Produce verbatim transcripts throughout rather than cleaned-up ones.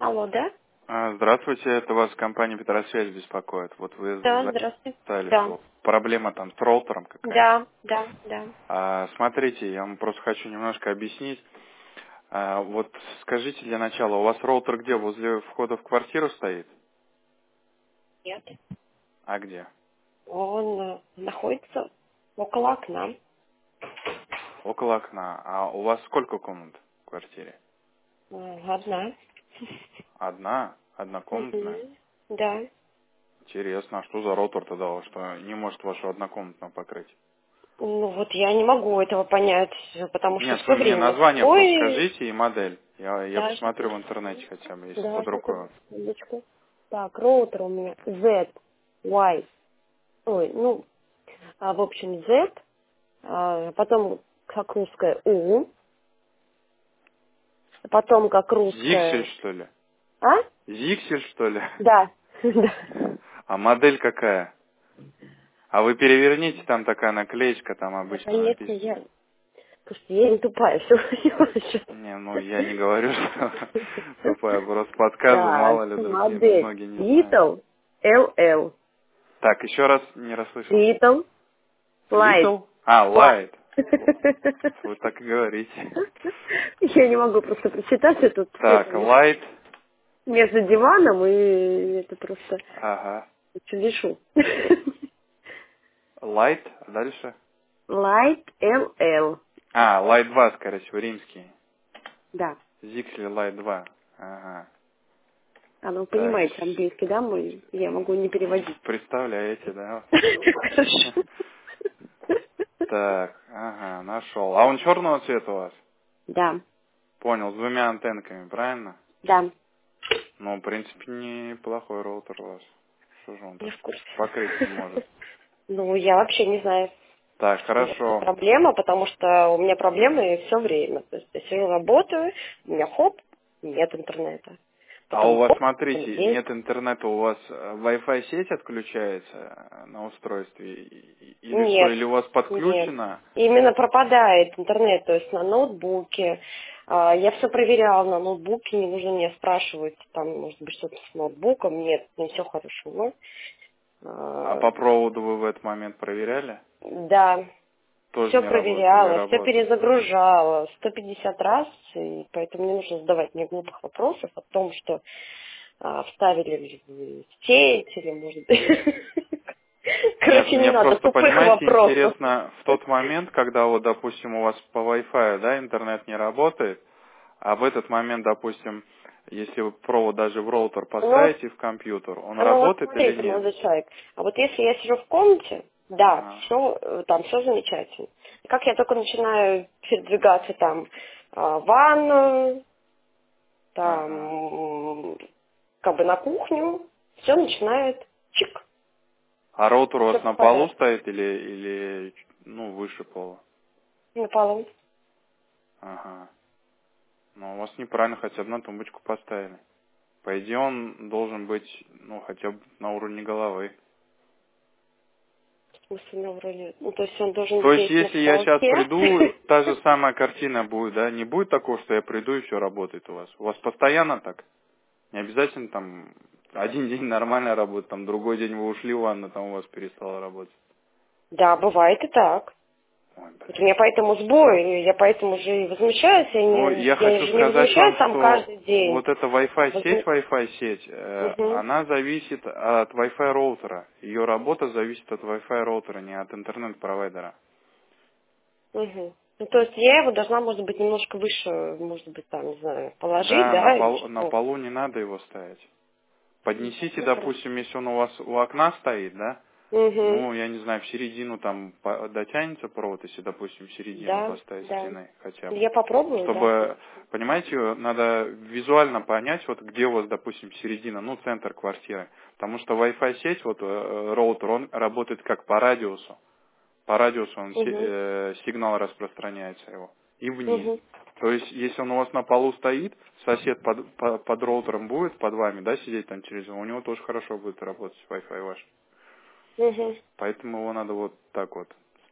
Алло, да? А, Здравствуйте, это вас компания Петросвязь беспокоит. Вот вы Да, здравствуйте. записали, Да. что проблема там с роутером какая-то. Да, да, да. А, смотрите, я вам просто хочу немножко объяснить. А, вот скажите для начала, у вас роутер где? Возле входа в квартиру стоит? Нет. А где? Он э, находится около окна. Около окна. А у вас сколько комнат в квартире? Э, Одна. Одна? Однокомнатная? Мгм. Да. Интересно, а что за роутер тогда, что не может вашу однокомнатную покрыть? Ну вот я не могу этого понять, потому что Нет, все вы мне время название просто ой, скажите и модель. Я, я да, посмотрю в секундочку. интернете хотя бы, если Да, под рукой. секундочку. Так, роутер у меня Z, Y. Ой, ну, а, в общем, Z, а, потом как русская U, потом как Зиксель, русская... что ли? А? Зиксель, что ли? Да. Да. А модель какая? А вы переверните, там такая наклеечка, там Да, обычно конечно, написано. я... Просто я не тупая, все понимаешь. Не, ну я не говорю, что тупая, просто подсказываю, Так, мало ли другие, модель многие не знают. Little эл эл. Так, еще раз не расслышал. Little Light. Little? А, Light. light. Вы так и говорите. Я не могу просто прочитать это Так, цветом light. между диваном и это просто Ага. чудешу. Light, а дальше? Light эл эл. А, Light два, скорее всего, римский. Да. Zixel Light два. Ага. А ну Так. понимаете английский, да, мой? Я могу не переводить. Представляете, да? Хорошо. Так, ага, нашел. А он черного цвета у вас? Да, Понял, с двумя антенками, правильно? да, Ну, в принципе, неплохой роутер у вас. Что же он я так в курсе. покрыть не может? Ну, я вообще не знаю, Так, что у вас за хорошо. проблема, потому что у меня проблемы все время. То есть я сижу, работаю, у меня хоп, нет интернета. А у Потом вас, хоп, смотрите, есть. нет интернета, у вас э, Wi-Fi сеть отключается э, на устройстве? И- и- Или что, Нет, или у вас нет. подключено? Именно пропадает интернет, то есть на ноутбуке. А, Я все проверяла на ноутбуке, не нужно меня спрашивать, там, может быть, что-то с ноутбуком. Нет, не все хорошо. Но, А а, по проводу вы в этот момент проверяли? да, Тоже все не работает или проверяла, все работает? перезагружала сто пятьдесят раз, и поэтому не нужно задавать мне глупых вопросов о том, что а, вставили ли вы в сеть или, может быть... Нет, Короче, не мне надо просто, тупых понимаете, вопросов. интересно, в тот момент, когда вот, допустим, у вас по Wi-Fi, да, интернет не работает, а в этот момент, допустим, если вы провод даже в роутер Ну, поставите в компьютер, он ну вот работает или смотрите, нет? молодой человек, а вот если я сижу в комнате, да, Ага, все, там все замечательно. И как я только начинаю передвигаться там а, в ванную, ага. там, м, как бы на кухню, все начинает чик, А роутер у все вас в на полу порядке. стоит или, или ну, выше пола? На полу. Ага. Ну, у вас неправильно хотя бы на тумбочку поставили. По идее, он должен быть, ну, хотя бы на уровне головы. В смысле, на уровне. Ну, то есть он должен То есть, висеть на если я сейчас приду, потолке. та же самая картина будет, да? Не будет такого, что я приду и все работает у вас. У вас постоянно так? Не обязательно там один день нормально работает, там другой день вы ушли в ванну, там у вас перестало работать. Да, бывает и так. Ой, Вот блин. у меня поэтому сбой, я поэтому же и возмущаюсь, я, Ну, не, я я хочу же не сказать вам, возмущаюсь там что каждый день. вот эта Wi-Fi сеть, Возму- Wi-Fi сеть, э, Мгм, она зависит от Wi-Fi роутера. Ее работа зависит от Wi-Fi роутера, не от интернет-провайдера. мгм. Ну, то есть я его должна, может быть, немножко выше, может быть, там, не знаю, положить, Да, на, да, или пол, на что? полу не надо его ставить. Мгм, Поднесите, ну, хорошо. допустим, если он у вас у окна стоит, да, Мгм. ну, я не знаю, в середину там по- дотянется провод, если, допустим, в середину Да, поставить да. стены хотя бы. Я попробую, да, Чтобы, конечно. понимаете, надо визуально понять, вот где у вас, допустим, середина, ну, центр квартиры. Потому что Wi-Fi сеть, вот э, роутер, он работает как по радиусу. По радиусу он си- Мгм, э, сигнал распространяется его. И вниз. мгм, То есть, если он у вас на полу стоит, сосед под, по- под роутером будет, под вами, да, сидеть там через него, у него тоже хорошо будет работать Wi-Fi ваш. мгм. Поэтому его надо вот так вот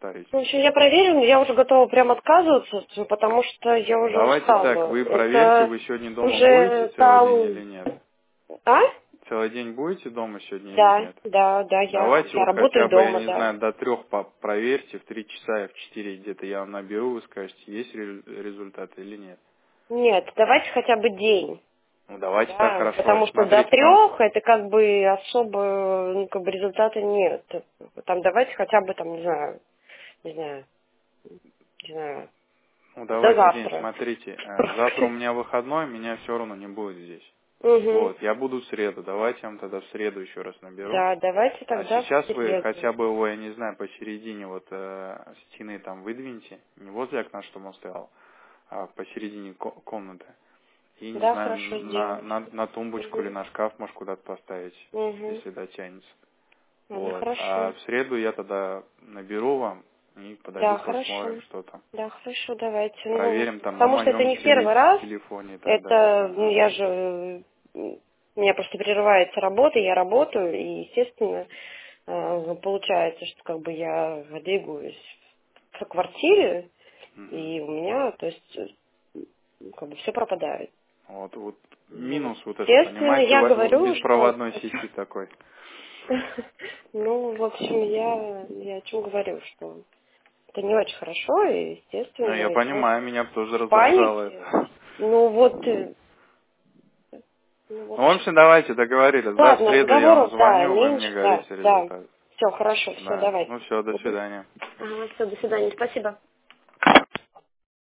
повторить. Ну, в общем, я проверю, но я уже готова прям отказываться, потому что я уже Давайте устала. так, вы Это проверьте, вы сегодня дома уже будете целый там... день или нет? А? Целый день будете дома сегодня или Да, нет? да, да, я, Давайте я вот работаю хотя бы, я дома, не да. знаю, до трех по- проверьте, в три часа, в четыре где-то я вам наберу, вы скажете, есть ре- результаты или нет. Нет, давайте хотя бы день. Ну давайте так, Да, хорошо. потому что до Смотрите, потому что... трех это как бы особо, ну, как бы результата нет. Там давайте хотя бы там, не знаю, не знаю, не знаю, Ну до давайте день, завтра. смотрите, э, завтра у меня выходной, меня все равно не будет здесь. Угу. Вот, я буду в среду, давайте я вам тогда в среду еще раз наберу. Да, давайте А тогда в сейчас вы среду. хотя бы его, я не знаю, посередине вот э, стены там выдвиньте, не возле окна, чтобы он стоял, а посередине ко- комнаты. И, не Да, знаю, хорошо на, сделаем. на, на тумбочку или Угу. на шкаф, может, куда-то поставить, Угу. если дотянется. Ну, Вот. А хорошо. в среду я тогда наберу вам и Да, подойду, посмотрим, хорошо. что там. Да, хорошо, давайте. Ну, Проверим там на потому что это моем не в теле- первый раз. телефоне и так далее. Это, ну, Ага. я же, м, у меня просто прерывается работа, я работаю, и, естественно, э, получается, что как бы я двигаюсь в квартире, Мгм. и у меня, то есть, э, как бы все пропадает. Вот, вот Вот. минус вот это, Естественно, понимаете, я во- вот говорю, что... беспроводной сети такой. Ну, в общем, я, я о чем говорю, что это не очень хорошо, и, Ну, я естественно, я понимаю, меня бы тоже в раздражало панике. это. Ну, вот, э, ну, в Ну, в общем. общем, давайте договорились. Да, в Ладно, среду я вам разговоров, да, звоню, вы мне меньше, да, говорите да. результат. Все, хорошо, все, Да. давай. Ну все, до Угу. свидания. Ага, все, до свидания, спасибо.